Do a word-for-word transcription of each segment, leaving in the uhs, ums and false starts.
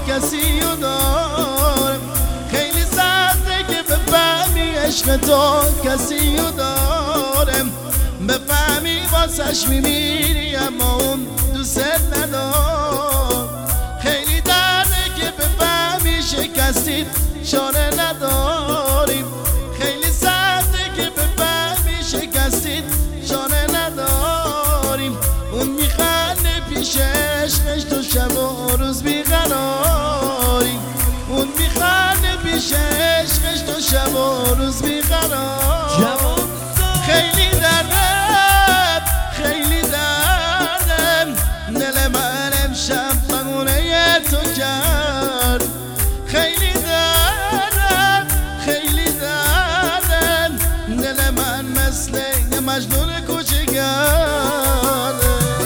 کسی رو دارم. خیلی سخته که بفهمی عشق تو کسی رو دارم. بفهمی واسش میمیری اما اون دوست ندارم. خیلی درده که بفهمی شکستید چاره نداریم. خیلی سخته که بفهمی شکستید چاره نداریم. اون میخنده پیش عشقش تو شب و روز بیقراریم. اون میخنده پیش عشقش تو شب و روز بیقراریم. خیلی دردم خیلی دردم دل من امشب مغونه تو کرد. خیلی دردم خیلی دردم دل من مثل یه مجنون کوچیک‌تر.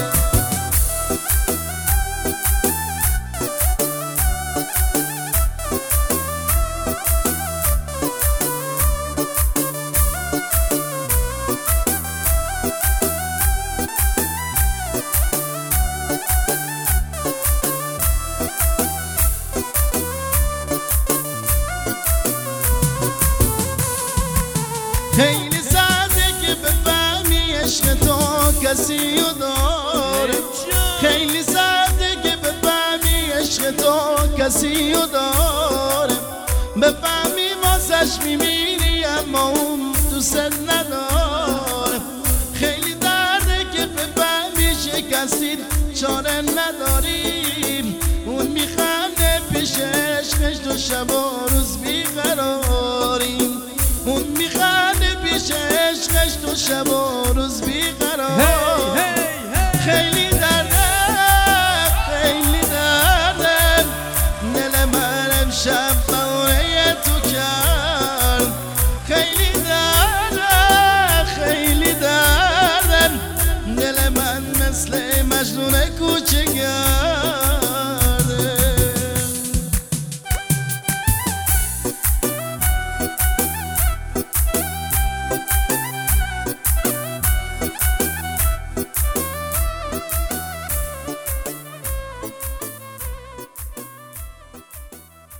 خیلی سخته که بفهمی عشق تو کسی رو داره. خیلی سخته که بفهمی عشق تو کسی رو داره. بفهمی واسش میمیری اما اون دوست نداره. خیلی درده که بفهمی شکستید چاره نداریم. اون میخنده پیش عشقش تو شب و روز بیقراریم. اون میخنده پیش عشقش تو شب